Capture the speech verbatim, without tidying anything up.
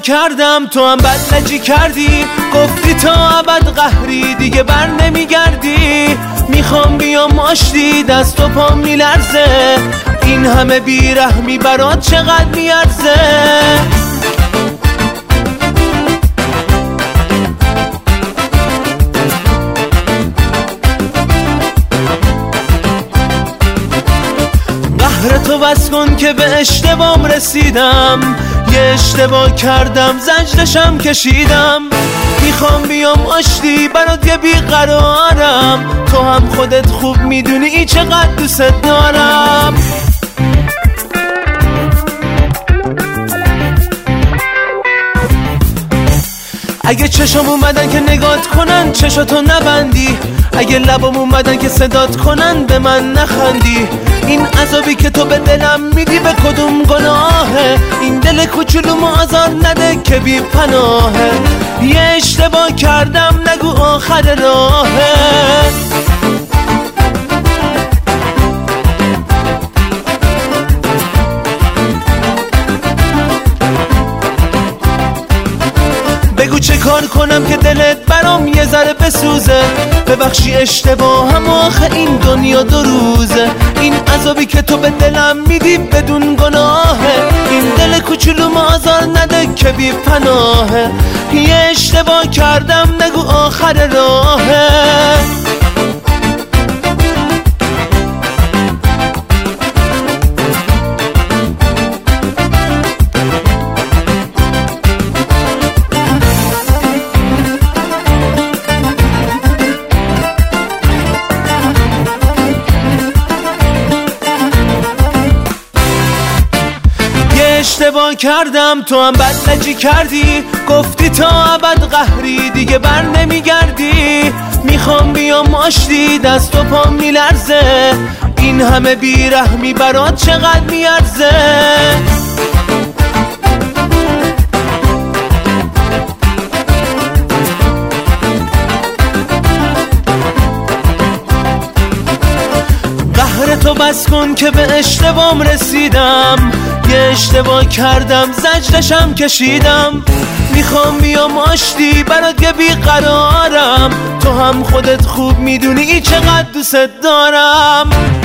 کردم تو هم بدلجی کردی، گفتی تا ابد قهری دیگه بر نمیگردی. میخوام بیام آشتی دست و پام میلرزه، این همه بیرحمی برات چقدر میارزه. قهر تو بس کن که به اشتباهم رسیدم، یه اشتباه کردم زجرشم کشیدم. میخوام بیام آشتی برات یه بیقرارم، تو هم خودت خوب میدونی ای چقدر دوست دارم. اگه چشم اومدن که نگات کنن چشاتو نبندی، اگه لبام اومدن که صدات کنن به من نخندی. این عذابی که تو به دلم میدی به کدوم گناهه؟ این دل کوچولو آزار نده که بی پناهه. یه اشتباه کردم نگو آخر راهه. بگو چه کار کنم که دلت برام یه ذره بسوزه، ببخشی اشتباهم آخه این دنیا دو روزه. این عذابی که تو به دلم میدی بدون گناهه، این دل کوچولو آزار نده که بی پناهه. یه اشتباه کردم نگو آخر راهه. اشتباه کردم تو هم بدلجی کردی، گفتی تا ابد قهری دیگه بر نمیگردی. میخوام بیام آشتی دست و پام میلرزه، این همه بیرحمی برات چقدر میارزه. قهر تو بس کن که به اشتباهم رسیدم، یه اشتباه کردم زجرشم کشیدم. میخوام بیام آشتی برات یه بیقرارم، تو هم خودت خوب میدونی ای چقدر دوست دارم.